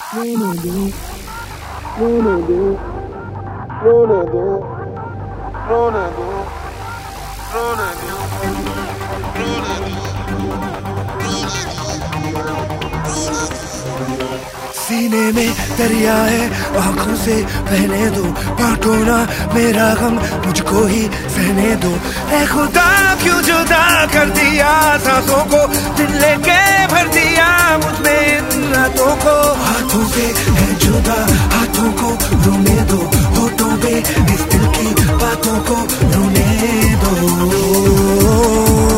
रोने दो, रोने दो, रोने दो, रोने दो, रोने दो, सीने में दरिया है, आंखों से बहने दो, बांटो ना मेरा गम, मुझको ही सहने दो। ऐ खुदा क्यों जुदा कर दिया सांसों को, दिल लेके भर दिया मुझ में इन रातों को। हाथों से है जुदा, हाथों को रोने दो, होठों पे इस दिल की बातों को रोने दो।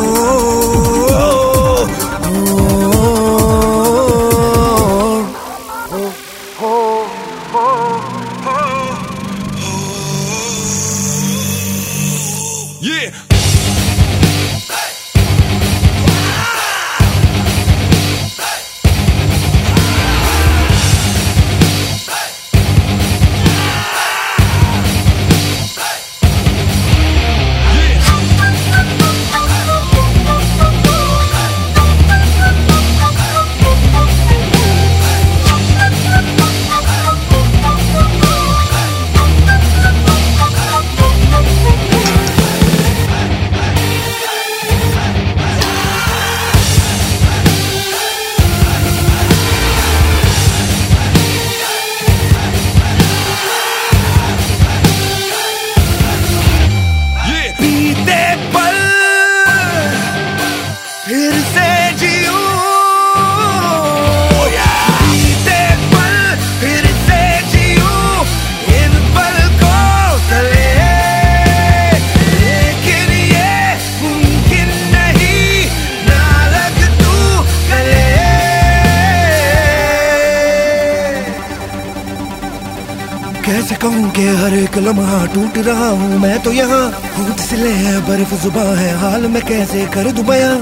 Yeah. फिर से जियूं, बीते पल फिर से जियूं, इन पल को तले, लेकिन ये मुमकिन नहीं, ना लग तू गले। कैसे कहूँ कि हर एक लम्हा टूट रहा हूँ मैं तो यहाँ, होंठ सिले है बर्फ जुबां है, हाल मैं कैसे कर दूं बयां।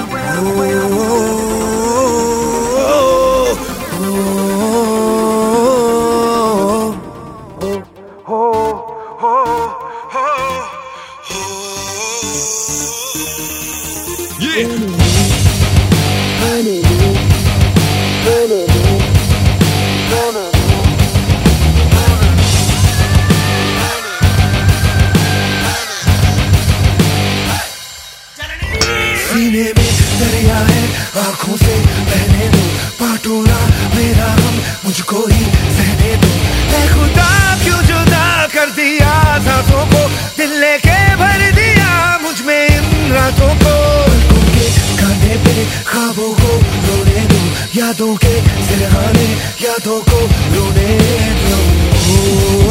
सीने में दरिया है, आंखों से बहने दो, बांटो ना मेरा गम, मुझको ही सहने दो। ऐ खुदा क्यों जुदा कर दिया सांसों को, दिल लेके भर दिया मुझ में इन रातों को। पलकों के कांधे पे ख्वाबों को रोने दो, यादों के सिरहाने यादों को रोने दो।